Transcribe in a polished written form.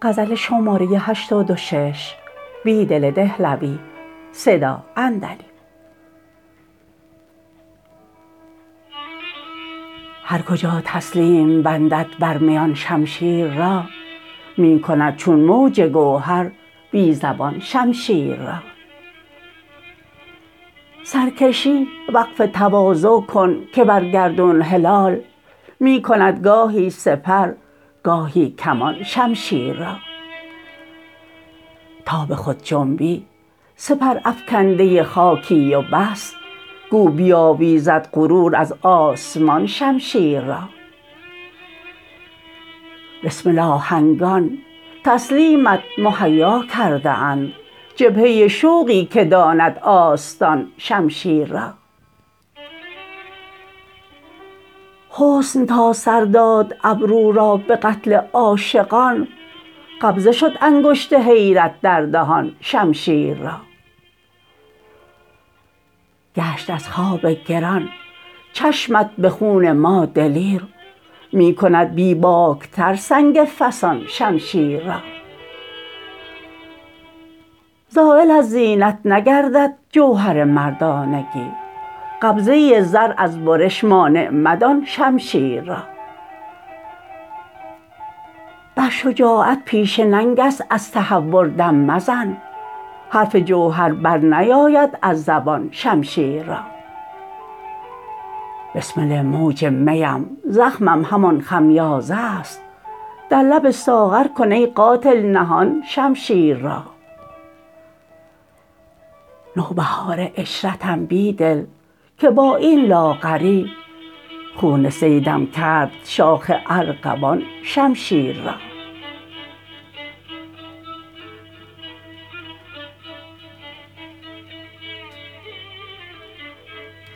هر کجا تسلیم بندد بر میان شمشیر را می کند چون موج گوهر بی زبان شمشیر را سرکشی وقف تواضع کن که بر گردون هلال می کند گاهی سپر گاهی کمان شمشیر را تا به خود جنبی سپر افکنده خاکی و بس گو بیاویزد غرور از آسمان شمشیر را بسمل آهنگان تسلیمت مهیا کرده اند جبهه شوقی که داند آستان شمشیر را حسن تا سر داد ابرو را به قتل عاشقان قبضه شد انگشت حیرت در دهان شمشیر را گشت از خواب گران چشمت به خون ما دلیر می کند بی باکتر سنگ فسان شمشیر را زایل از زینت نگردد جوهر مردانگی قبضه زر از برش مانع مدان شمشیر را بر شجاعت پیشه ننگ است از تهور دم مزن حرف جوهر برنیاید از زبان شمشیر را بسمل موج میم زخمم همان خمیازه است در لب ساغر کن ای قاتل نهان شمشیر را نوبهار عشرتم بیدل که با این لاغری خون صیدم کرد شاخ ارغوان شمشیر را